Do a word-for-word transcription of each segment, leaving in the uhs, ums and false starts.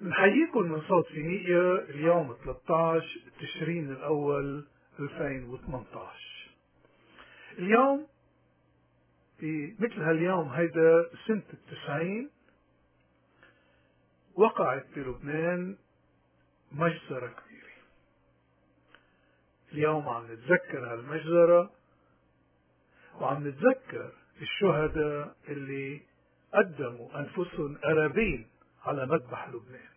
نحييكم من صوت فينيقيا اليوم ثلاثة عشر تشرين الأول ألفين وثمانية عشر. اليوم في مثل هاليوم هيدا سنة التسعين وقعت بلبنان مجزرة كبيرة. اليوم عم نتذكر هالمجزرة وعم نتذكر الشهداء اللي قدموا أنفسهم قرابين على مذبح لبنان.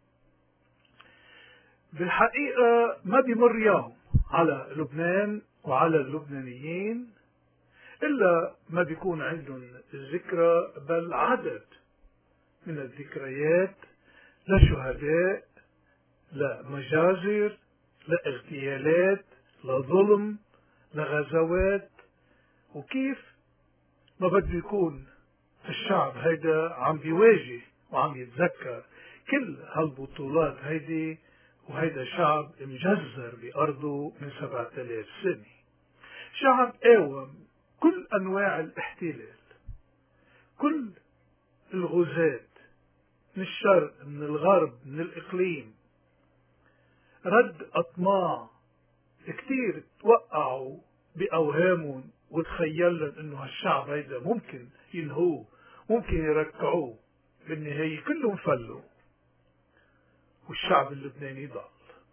بالحقيقة ما بيمر يوم على لبنان وعلى اللبنانيين إلا ما بيكون عندهم الذكرى بل عدد من الذكريات لشهداء، لمجازر، لاغتيالات، لظلم، لغزوات، وكيف ما بده يكون الشعب هيدا عم بيواجه وعم يتذكر كل هالبطولات هيدي، وهيدا شعب مجزر بأرضه من سبعة آلاف سنة. شعب قاوم كل أنواع الاحتلال، كل الغزاة من الشرق من الغرب من الإقليم، رد أطماع كتير توقعوا بأوهامهم وتخيلن إنه هالشعب هيدا ممكن ينهوه، ممكن يركعوه، بالنهاية كلهم فلوا والشعب اللبناني ضل.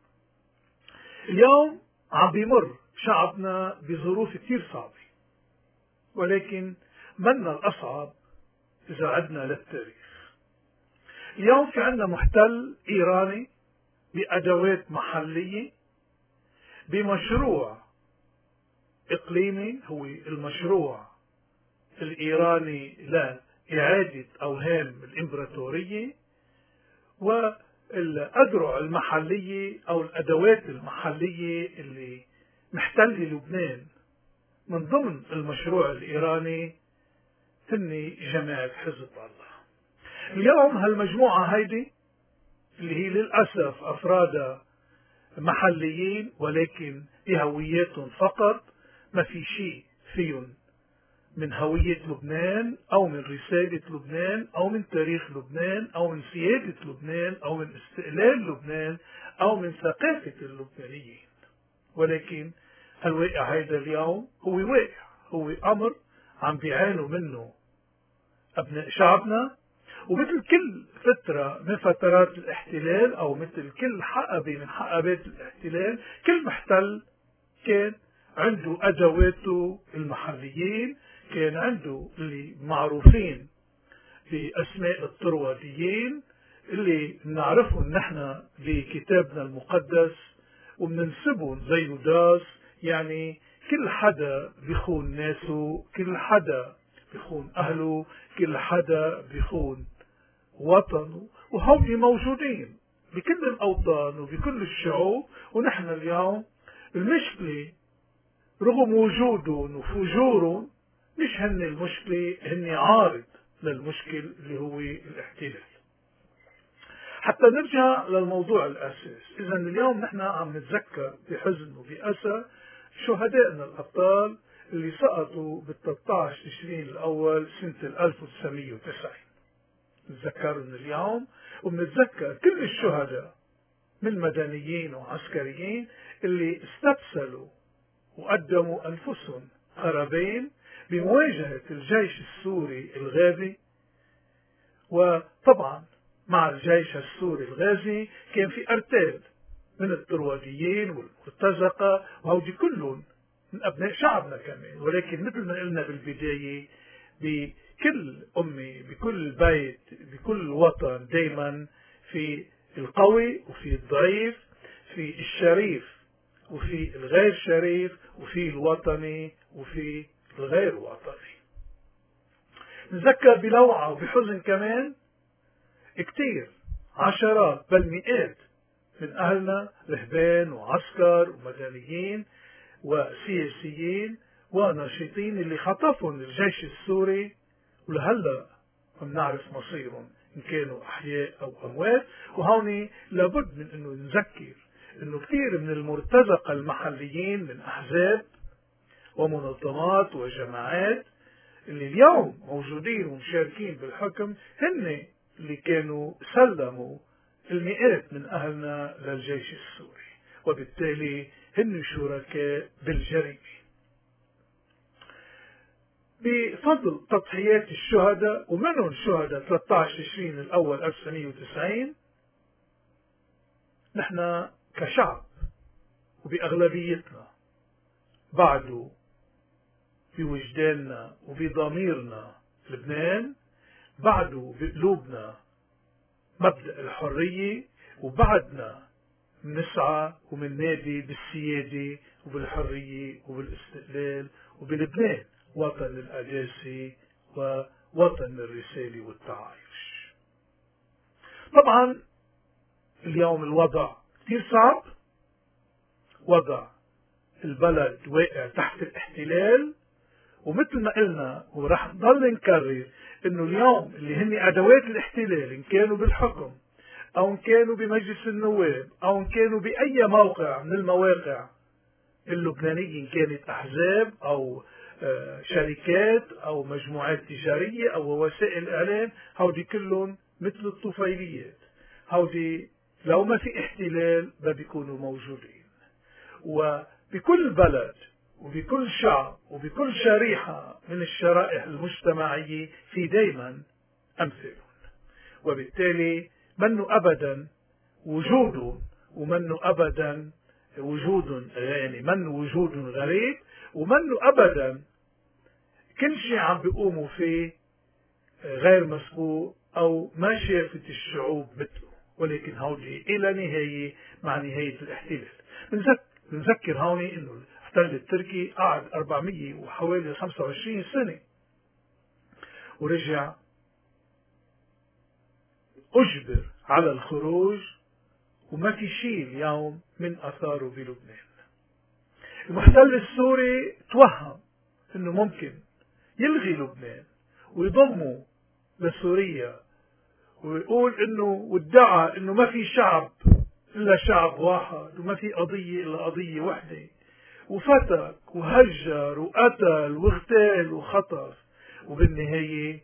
اليوم عم بيمر شعبنا بظروف كتير صعبة، ولكن منا الأصعب إذا عدنا للتاريخ. اليوم في عنا محتل إيراني بأدوات محلية بمشروع إقليمي، هو المشروع الإيراني لإعادة أوهام الإمبراطورية، والأذرع المحلية أو الأدوات المحلية اللي محتلة لبنان من ضمن المشروع الإيراني تني جماعة حزب الله. اليوم هالمجموعة هيدي اللي هي للأسف أفرادها محليين ولكن بهوياتهم فقط، ما في شيء فيهم من هوية لبنان أو من رسالة لبنان أو من تاريخ لبنان أو من سيادة لبنان أو من استقلال لبنان أو من ثقافة اللبنانيين. ولكن هالواقع هيدا اليوم هو واقع، هو أمر عم بيعانوا منه أبناء شعبنا، ومثل كل فترة من فترات الاحتلال أو مثل كل حقبة من حقبات الاحتلال، كل محتل كان عنده أدواته المحليين، كان عنده اللي معروفين بأسماء الطرواديين اللي بنعرفهم نحن بكتابنا المقدس وبننسبهم زي يوداس، يعني كل حدا بيخون ناسه، كل حدا بيخون أهله، كل حدا بيخون وطنه، وهم موجودين بكل الأوطان وبكل الشعوب. ونحن اليوم المشكلة رغم وجودهم وفجورهم مش هن المشكلة، هن عارض للمشكل اللي هو الاحتلال. حتى نرجع للموضوع الأساس، إذا اليوم نحن عم نتذكر بحزن وبأسى شهدائنا الأبطال اللي سقطوا بال ثلاثة عشر تشرين الأول سنة ألف وتسعمية وتسعين. نتذكرهم اليوم وبنتذكر كل الشهداء من مدنيين وعسكريين اللي استبسلوا وقدموا أنفسهم قرابين بمواجهة الجيش السوري الغازي. وطبعا مع الجيش السوري الغازي كان في أرتال من الطرواديين والمرتزقة، وهودي كلهم من أبناء شعبنا كمان. ولكن مثل ما قلنا بالبداية، بكل أمة بكل بيت بكل وطن دايما في القوي وفي الضعيف، في الشريف وفي الغير شريف، وفي الوطني وفي الغير وطني. نذكر بلوعة وبحزن كمان كتير عشرات بل مئات من أهلنا رهبان وعسكر ومدنيين وسياسيين وناشطين اللي خطفهم الجيش السوري، ولهلا ما بنعرف مصيرهم إن كانوا أحياء أو أموات. وهون لابد من أنه نذكر أنه كثير من المرتزقة المحليين من أحزاب ومنظمات وجماعات اللي اليوم موجودين ومشاركين بالحكم، هن اللي كانوا سلموا المئات من أهلنا للجيش السوري، وبالتالي هن شركاء بالجريمة. بفضل تضحيات الشهداء، ومنهم شهداء ثلاثة عشر تشرين الأول ألف وتسعمئة وتسعين، نحن كشعب وبأغلبيتنا بعده بوجداننا وبضميرنا لبنان، بعده بقلوبنا مبدأ الحرية، وبعدنا بنسعى ومننادي بالسيادة وبالحرية وبالاستقلال وبلبنان وطن القداسة ووطن الرسالة والتعايش. طبعا اليوم الوضع كثير صعب، وضع البلد واقع تحت الاحتلال، ومثل ما قلنا ورح نضل نكرر انه اليوم اللي هن ادوات الاحتلال، ان كانوا بالحكم او ان كانوا بمجلس النواب او ان كانوا باي موقع من المواقع اللبنانية، ان كانت احزاب او شركات او مجموعات تجارية او وسائل اعلام، هودي كلهم مثل الطفيليات، هودي لو ما في احتلال ما بيكونوا موجودين. وبكل بلد وبكل شعب وبكل شريحة من الشرائح المجتمعية في دايما أمثلهم، وبالتالي منه أبدا وجود ومنه أبدا وجود، يعني منه وجود غريب، ومنه أبدا كل شيء عم بيقوموا فيه غير مسبوق أو ما شافت الشعوب مثله، ولكن هودي إلى نهاية مع نهاية الاحتلال. بنذكر هون إنه الاحتلال التركي قعد أربعمئة وحوالي خمسة وعشرين سنة، ورجع أجبر على الخروج، وما في شيء اليوم من أثاره بلبنان. المحتل السوري توهم إنه ممكن يلغي لبنان ويضمه لسوريا، ويقول إنه وادعى إنه ما في شعب إلا شعب واحد، وما في قضية إلا قضية واحدة، وفتك وهجر وقتل واغتال وخطف، وبالنهاية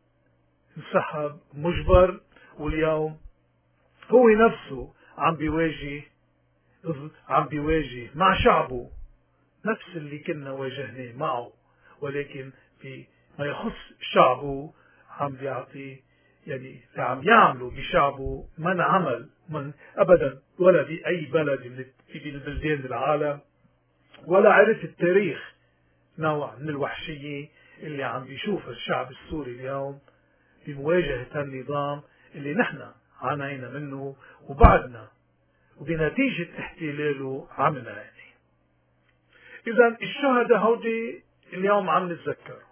انسحب مجبر. واليوم هو نفسه عم بيواجه عم بيواجه مع شعبه نفس اللي كنا واجهناه معه، ولكن في ما يخص شعبه عم بيعطي، يعني عم يعملوا بشعبه ما انعمل من ابدا ولا باي بلد من في البلدان العالم، ولا عرف التاريخ نوع من الوحشية اللي عم بيشوفها الشعب السوري اليوم بمواجهة النظام اللي نحن عانينا منه وبعدنا وبنتيجة احتلاله عم نعاني. إذا الشهداء هودي اليوم عم نتذكروا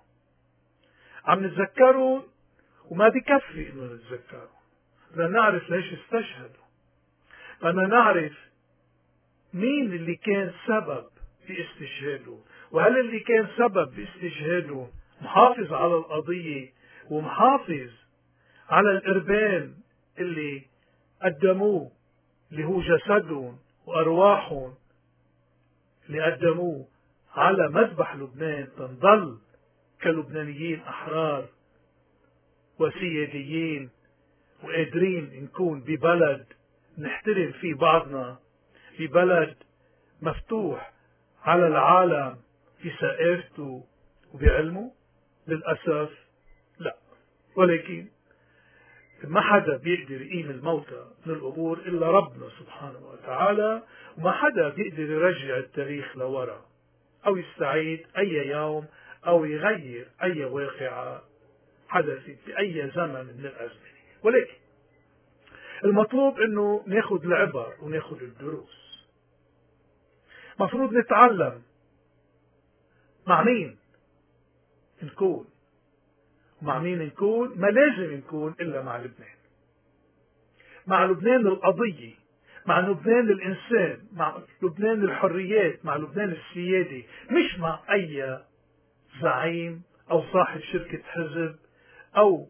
عم نتذكروا وما بكفي إنه نتذكروا، بدنا نعرف ليش استشهدوا، بدنا نعرف مين اللي كان سبب في استشهاده، وهل اللي كان سبب باستشهاده محافظ على القضية ومحافظ على الإربان اللي قدموه، اللي هو جسدهم وأرواحهم اللي قدموه على مذبح لبنان تنضل كلبنانيين أحرار وسياديين وقادرين نكون ببلد نحترم فيه بعضنا، ببلد مفتوح على العالم في ثقافته وبعلمه؟ للأسف لا. ولكن ما حدا بيقدر يقيم الموتى من القبور إلا ربنا سبحانه وتعالى، وما حدا بيقدر يرجع التاريخ لورا أو يستعيد أي يوم أو يغير أي واقعة حدثت في أي زمن من الأزمنة. ولكن المطلوب أنه ناخد العبر وناخد الدروس. مفروض نتعلم مع مين نكون، مع مين نكون؟ ما لازم نكون إلا مع لبنان، مع لبنان القضية، مع لبنان الإنسان، مع لبنان الحريات، مع لبنان السيادة، مش مع أي زعيم أو صاحب شركة حزب أو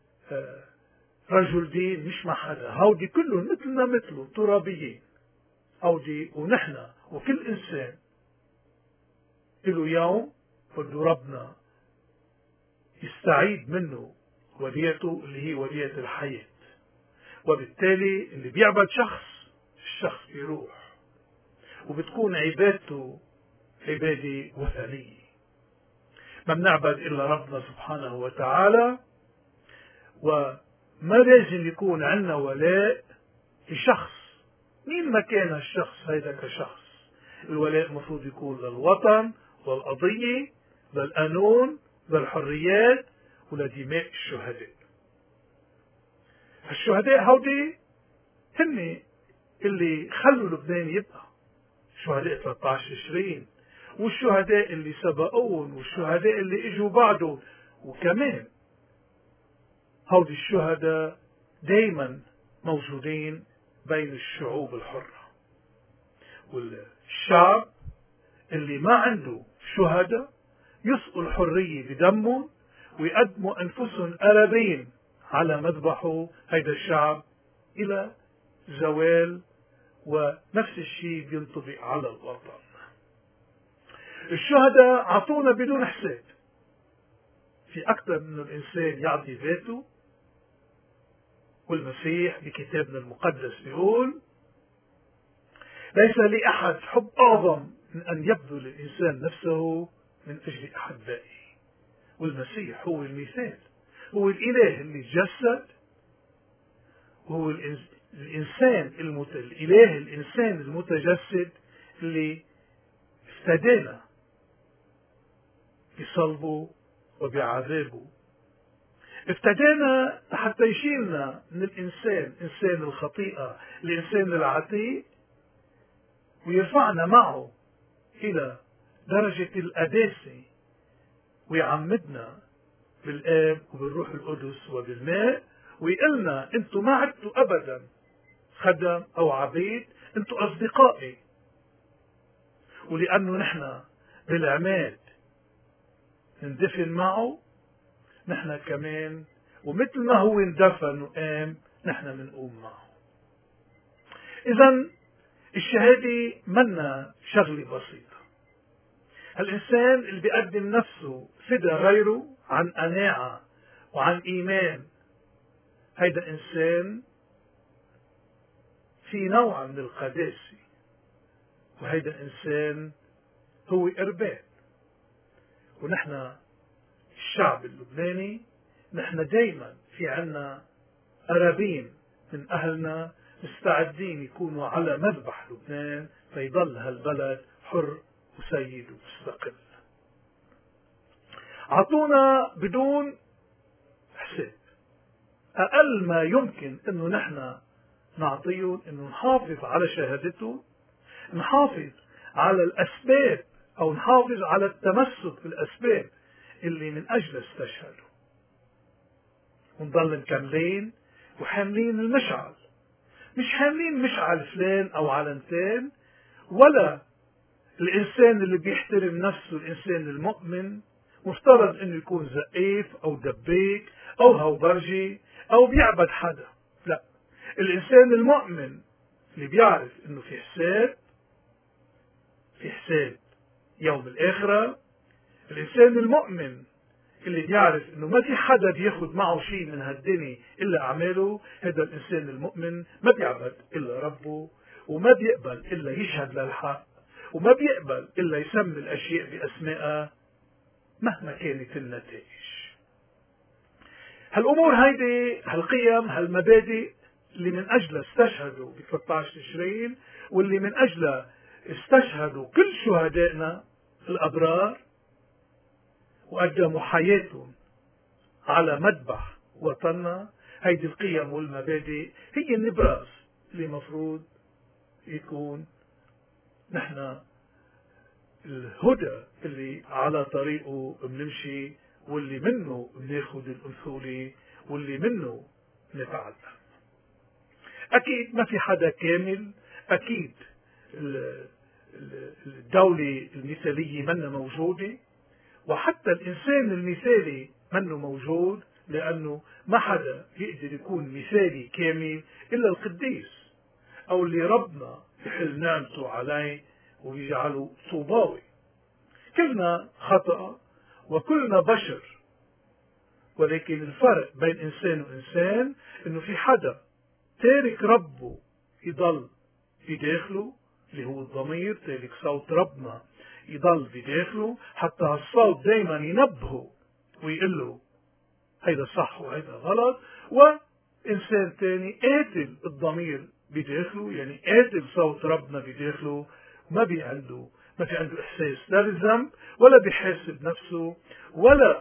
رجل دين، مش مع حدا. هودي كلهم مثلنا مثله ترابيين، هودي ونحن وكل إنسان له يوم بده ربنا يستعيد منه وديعته اللي هي وديعة الحياة. وبالتالي اللي بيعبد شخص، الشخص بيروح وبتكون عبادته عبادة وثنية. ما بنعبد إلا ربنا سبحانه وتعالى، وما لازم يكون عندنا ولاء لشخص مين ما كان الشخص هيدا كشخص. الولاء المفروض يكون للوطن والقضية، للقانون، للحريات، ولدماء الشهداء. الشهداء هودي هن اللي خلوا لبنان يبقى شهداء ثلاثة عشر تشرين، والشهداء اللي سبقون، والشهداء اللي اجوا بعده، وكمان هودي الشهداء دايما موجودين بين الشعوب الحرة. والشعب اللي ما عنده شهداء يسقوا الحرية بدمهم ويقدموا أنفسهم قرابين على مذبحه هيدا الشعب إلى زوال، ونفس الشيء بينطبق على الوطن. الشهداء عطونا بدون حساب. في أكثر من الإنسان يعطي ذاته، والمسيح بكتابنا المقدس بيقول ليس لأحد حب أعظم من أن يبذل الإنسان نفسه من أجل أحبائه. والمسيح هو المثال، هو الإله اللي تجسد، وهو الإنسان المت... الإله الإنسان المتجسد اللي افتدانا بصلبه وبعذابه. افتدانا حتى يشيلنا من الإنسان، إنسان الخطيئة، الإنسان العتيق، ويرفعنا معه إلى درجة القداسة، ويعمدنا بالآب وبالروح القدس وبالماء، ويقلنا انتم ما عدتوا أبدا خدم أو عبيد، انتم أصدقائي. ولأنه نحن بالعماد ندفن معه، نحن كمان ومثل ما هو اندفن وقام نحن بنقوم معه. إذن الشهادة منا شغلة بسيطة. الإنسان اللي بيقدم نفسه فدى غيره عن قناعة وعن إيمان، هيدا إنسان في نوع من القداسة، وهيدا إنسان هو إرباب. ونحن الشعب اللبناني نحن دايما في عنا قرابين من أهلنا مستعدين يكونوا على مذبح لبنان فيضل هالبلد حر وسيد ومستقل. عطونا بدون حساب. أقل ما يمكن أنه نحن نعطيهم أنه نحافظ على شهادته، نحافظ على الأسباب أو نحافظ على التمسك بالأسباب اللي من أجل استشهدوا، ونضل مكملين وحاملين المشعل. مش حاملين مشعل فلان أو علامتين، ولا الإنسان اللي بيحترم نفسه، الإنسان المؤمن مفترض أنه يكون زقيف أو دبيك أو هوبرجي أو بيعبد حدا. لا، الإنسان المؤمن اللي بيعرف أنه في حساب، في حساب يوم الآخرة. الإنسان المؤمن اللي بيعرف أنه ما في حدا بياخد معه شيء من هالدنيا إلا أعماله. هذا الإنسان المؤمن ما بيعبد إلا ربه، وما بيقبل إلا يشهد للحق، وما بيقبل إلا يسمي الأشياء بأسمائها مهما كانت النتائج. هالأمور هيدي، هالقيم، هالمبادئ اللي من أجلها استشهدوا ب ثلاثة عشر تشرين، واللي من أجلها استشهدوا كل شهدائنا الأبرار وقدموا حياتهم على مذبح وطننا. هيدي القيم والمبادئ هي النبراس اللي مفروض يكون نحن الهدى اللي على طريقه بنمشي، واللي منه بناخد الأمثلة، واللي منه نتعلم. أكيد ما في حدا كامل، أكيد الدولة المثالية منا موجودة، وحتى الإنسان المثالي منه موجود، لأنه ما حدا يقدر يكون مثالي كامل إلا القديس، أو اللي ربنا يحل نعمته عليه ويجعله طوباوي. كلنا خطأ وكلنا بشر، ولكن الفرق بين إنسان وإنسان إنه في حدا تارك ربه يضل بداخله اللي هو الضمير، تارك صوت ربنا يضل بداخله، حتى هالصوت دايما ينبهه ويقول له هيدا صح وهيدا غلط. وإنسان تاني قاتل الضمير بداخله، يعني قاتل صوت ربنا بداخله، ما بي عنده ما في عنده إحساس لا بالذنب ولا بيحاسب نفسه ولا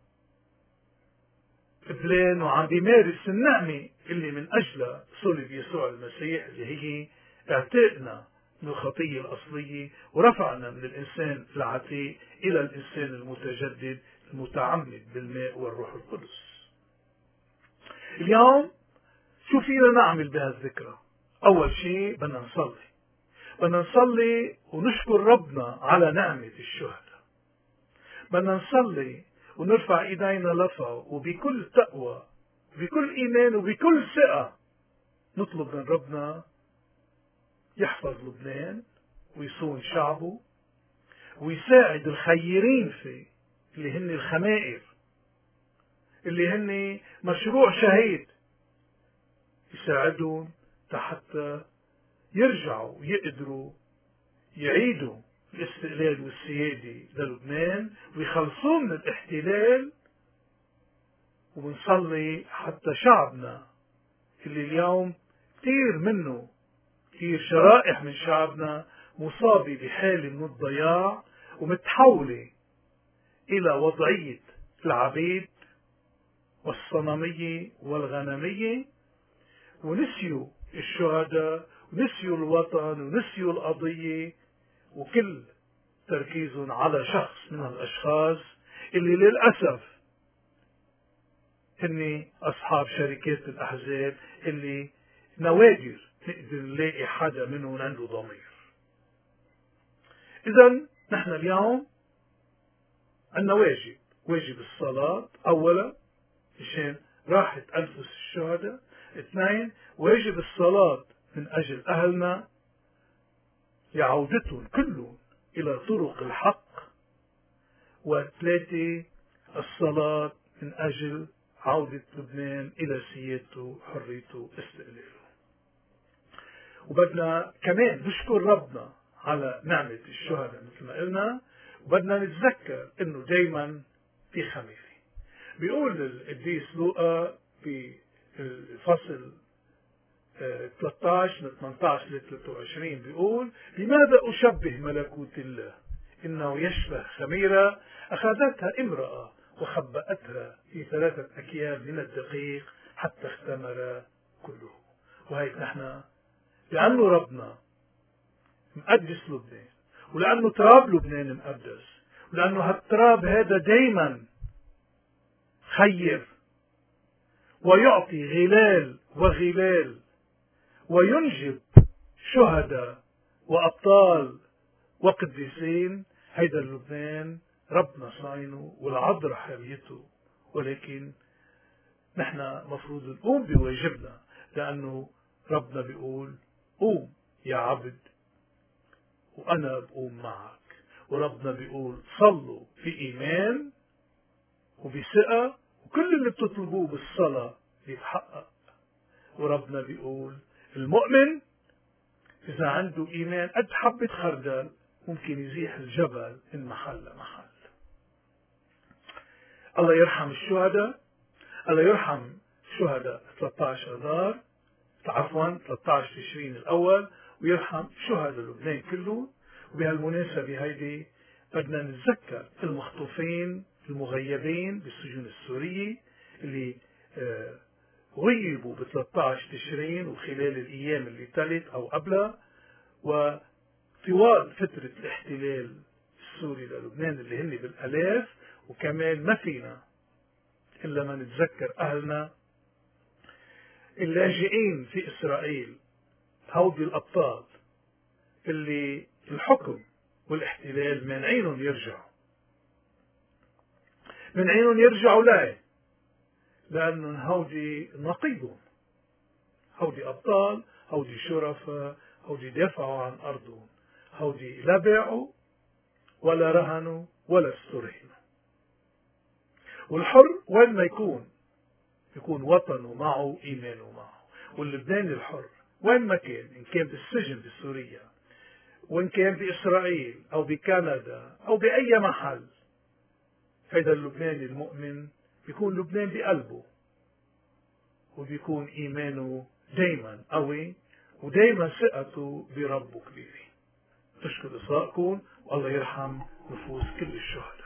بلان، وعم بيمارس النعمة اللي من أجلها صلب يسوع المسيح، اللي هي اعتقنا من الخطية الأصلية ورفعنا من الإنسان العتيق إلى الإنسان المتجدد المتعمد بالماء والروح القدس. اليوم شو فينا نعمل بهالذكرى؟ أول شيء بدنا نصلي، بدنا نصلي ونشكر ربنا على نعمة الشهداء. بدنا نصلي ونرفع ايدينا لفا وبكل تقوى بكل ايمان وبكل ثقة نطلب من ربنا يحفظ لبنان ويصون شعبه ويساعد الخيرين فيه اللي هن الخمائر، اللي هن مشروع شهيد، يساعدهم حتى يرجعوا يقدروا يعيدوا الاستقلال والسيادة للبنان ويخلصوا من الاحتلال. وبنصلي حتى شعبنا اللي اليوم كثير منه كثير شرائح من شعبنا مصابة بحالة من الضياع ومتحولة إلى وضعية العبيد والصنمية والغنمية، ونسيوا الشهداء ونسيوا الوطن ونسيوا القضية، وكل تركيزهم على شخص من الأشخاص اللي للأسف هن أصحاب شركات الأحزاب اللي نوادر نقدر نلاقي حدا منهم عنده ضمير. إذن نحن اليوم عندنا واجب، واجب الصلاة أولا مشان راحة أنفس الشهداء، اثنين واجب الصلاة من أجل أهلنا لعودتهم كلهم إلى طرق الحق، وثلاثة الصلاة من أجل عودة لبنان إلى سيادته حريته استقلاله. وبدنا كمان نشكر ربنا على نعمة الشهداء مثل ما قلنا، وبدنا نتذكر انه دايما في خميرة. بيقول القديس لوقا بالفصل ثلاثة عشر من ثمانية عشر ل ثلاثة وعشرين بيقول: لماذا أشبه ملكوت الله؟ إنه يشبه خميرة أخذتها امرأة وخبأتها في ثلاثة أكيال من الدقيق حتى اختمر كله. وهيك نحن لأنه ربنا مقدس لبنان، ولأنه تراب لبنان مقدس، ولأنه هالتراب هذا دايما خير ويعطي غلال وغلال وينجب شهداء وأبطال وقديسين، هيدا لبنان ربنا صاينه والعذراء حريته. ولكن نحن مفروض نقوم بواجبنا، لأنه ربنا بيقول: قوم يا عبد وأنا بقوم معك. وربنا بيقول: صلوا في إيمان وبثقة وكل اللي بتطلبوه بالصلاة بيتحقق. وربنا بيقول: المؤمن إذا عنده إيمان قد حبة خردل ممكن يزيح الجبل من محل لمحل. الله يرحم الشهداء، الله يرحم شهداء ثلاثة عشر آذار، عفوا ثلاثة عشر تشرين الأول، ويرحم شهداء لبنان كله. وبهالمناسبة هيدي بدنا نتذكر المخطوفين المغيبين بالسجون السورية اللي غيبوا ب ثلاثة عشر تشرين وخلال الأيام اللي تلت أو قبلها، وطوال فترة الاحتلال السوري للبنان اللي هن بالآلاف. وكمان ما فينا إلا ما نتذكر أهلنا اللاجئين في إسرائيل، هودي الأبطال اللي الحكم والاحتلال مانعينهم يرجعوا مانعينهم يرجعوا ليه؟ لأنه هودي نقيضهم، هودي أبطال، هودي شرفاء، هودي دافعوا عن أرضهم، هودي لا باعوا ولا رهنوا ولا استرهنوا. والحر وين ما يكون يكون وطنه معه إيمانه معه. واللبناني الحر وين ما كان، إن كان بالسجن بسوريا وإن كان بإسرائيل أو بكندا أو بأي محل، هذا اللبناني المؤمن بيكون لبنان بقلبه، وبيكون إيمانه دايما قوي، ودايما ثقته بربه كبيرة. أشكر إصغائكم، والله يرحم نفوس كل الشهداء.